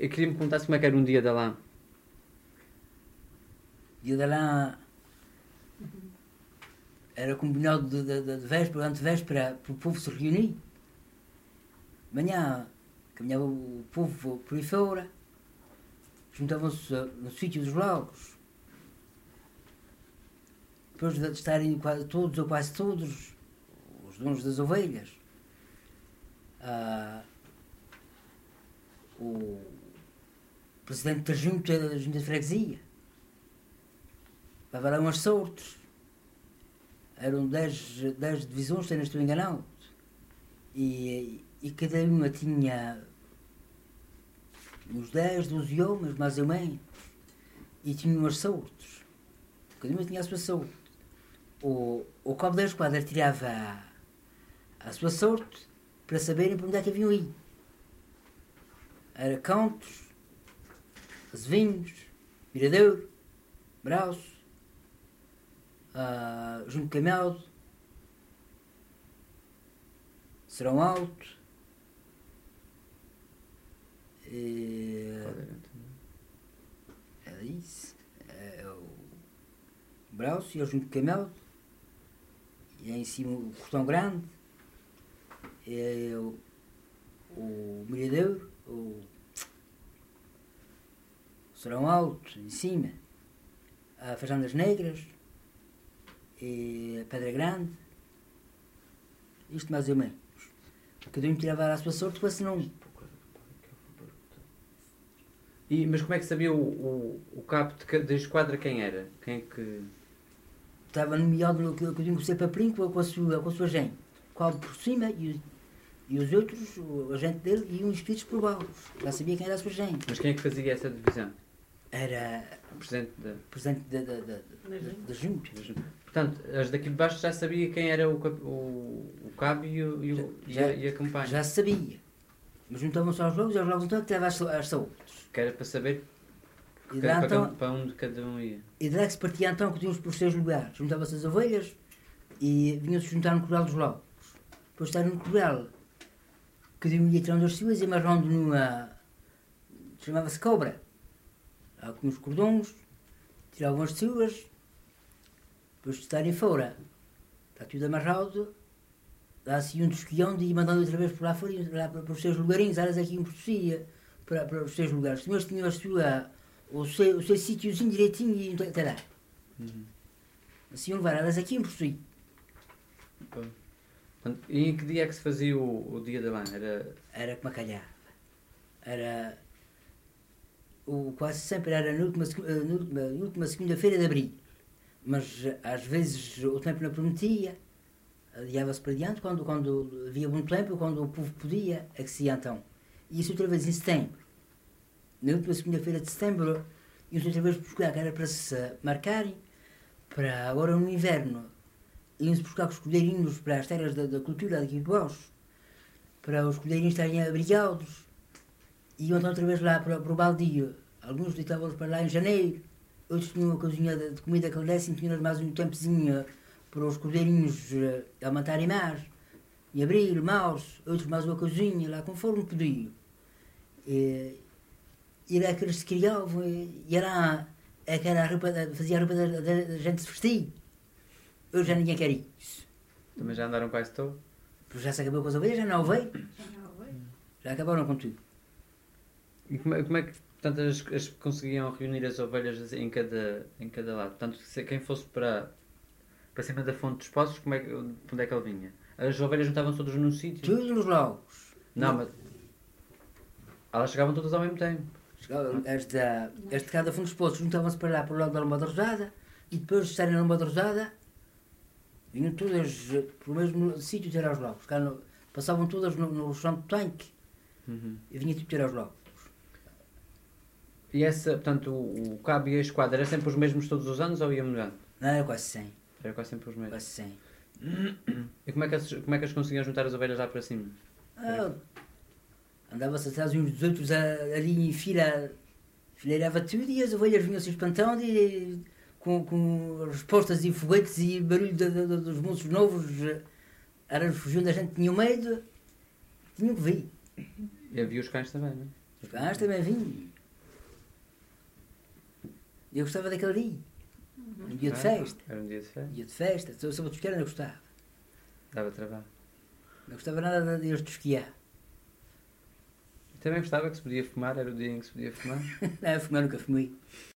eu queria me perguntar como é que era um dia da lã. Dia da lã era combinado de véspera, antevéspera, para o povo se reunir. Manhã caminhava o povo por aí fora, juntavam-se no sítio dos lagos. Depois de estarem todos ou quase todos os donos das ovelhas, o presidente da junta de freguesia levava lá umas sortes. Eram 10 divisões, se não estou enganado. E cada uma tinha uns 10, 12 homens, mais ou menos. E tinha umas sortes. Cada uma tinha a sua sorte. O cabo da esquadra tirava a sua sorte para saberem para onde é que haviam ido. Era Cantos, Azevinhos, Miradouro, Braço, Junto Cameldo, Serão Alto, era isso, o Braço e o Junto Cameldo, e aí em cima o Cortão Grande, o Miradouro, o Serão Alto, em cima, a Fajandas Negras, e a Pedra Grande, isto mais ou menos. Cada um tirava a sua sorte com esse nome. Mas como é que sabia o cabo da esquadra quem era? Quem é que... Estava nomeado no que eu digo ser papelinho com a sua gente. Qual por cima e os outros, a gente dele, iam inscritos por baixo. Já sabia quem era a sua gente. Mas quem é que fazia essa divisão? Era o presidente da junta. Portanto, as daqui de baixo já sabia quem era o cabo e a campanha. Já sabia. Mas juntavam-se aos jogos então que tirava as saúdes. Que era para saber para onde cada um ia. E daí que se partia então que tínhamos por 6 lugares. Juntavam-se as ovelhas e vinham-se juntar no corral dos lagos. Depois de estar no corral, cada um ia tirando as suas e amarrando numa... chamava-se cobra. Lá com os cordões, tiravam as suas, depois de estarem fora. Está tudo amarrado, dá-se um desquião de ir mandando outra vez por lá fora, lá para os seus lugarinhos, elas aqui um por si, para os seus lugares. Os senhores tinham o seu sítiozinho direitinho e até lá. Assim iam levar elas aqui um por si. E em que dia é que se fazia o dia da lã? Era como a calhava. Era... quase sempre era na última segunda-feira de abril. Mas às vezes o tempo não permitia, adiava-se para diante, quando havia bom tempo, quando o povo podia, é que se ia então. E isso outra vez em setembro. Na última segunda-feira de setembro, iam-se outra vez buscar, que era para se marcarem, para agora no inverno, iam-se buscar os colheirinhos para as terras da cultura daqui de baixo, para os colheirinhos estarem abrigados, iam então outra vez lá para o baldio. Alguns deitavam-los para lá em janeiro, outros tinham uma cozinha de comida que lhe dessem, tinham mais um tempozinho para os cordeirinhos aumentarem mais, em abril, março, outros mais uma cozinha, lá conforme podiam. E era que eles se criavam, e era aquela roupa, fazia a roupa da gente se vestir. Hoje já ninguém quer isso. Também já andaram quase todos? Já se acabou com as ovelhas, já não veio. Já acabaram com tudo. E como é que portanto, as conseguiam reunir as ovelhas em cada lado? Portanto, se quem fosse para cima da fonte dos poços, onde é que ele vinha? As ovelhas juntavam-se todas num sítio? Todos nos lagos. Não, mas elas chegavam todas ao mesmo tempo. As de cada fundo dos poços juntavam-se para lá, para o lado da Lomba da Rosada, e depois de estarem na Lomba da Rosada, vinham todas para o mesmo sítio ter aos lagos. Passavam todas no chão do tanque, e vinha tipo ter aos lagos. E portanto, o cabo e a esquadra eram sempre os mesmos todos os anos ou ia mudando? Não, era quase 100. Era quase sempre os mesmos? Quase 100. E como é que eles conseguiam juntar as ovelhas lá para cima? Andava-se atrás uns dos outros ali em fila, fileirava tudo e as ovelhas vinham-se espantando e com respostas e foguetes e barulho dos moços novos, elas fugiam da gente, tinham medo, tinham que vir. E havia os cães também, não é? Os cães também vinham. Eu gostava daquele dia. Um dia de festa. Era um dia de festa. Dia de festa. Se eu soube tosquiar, eu não gostava. Dava trabalho. Não gostava nada de eles tosquiar. Também gostava que se podia fumar, era o dia em que se podia fumar. Não, fumar nunca fumei.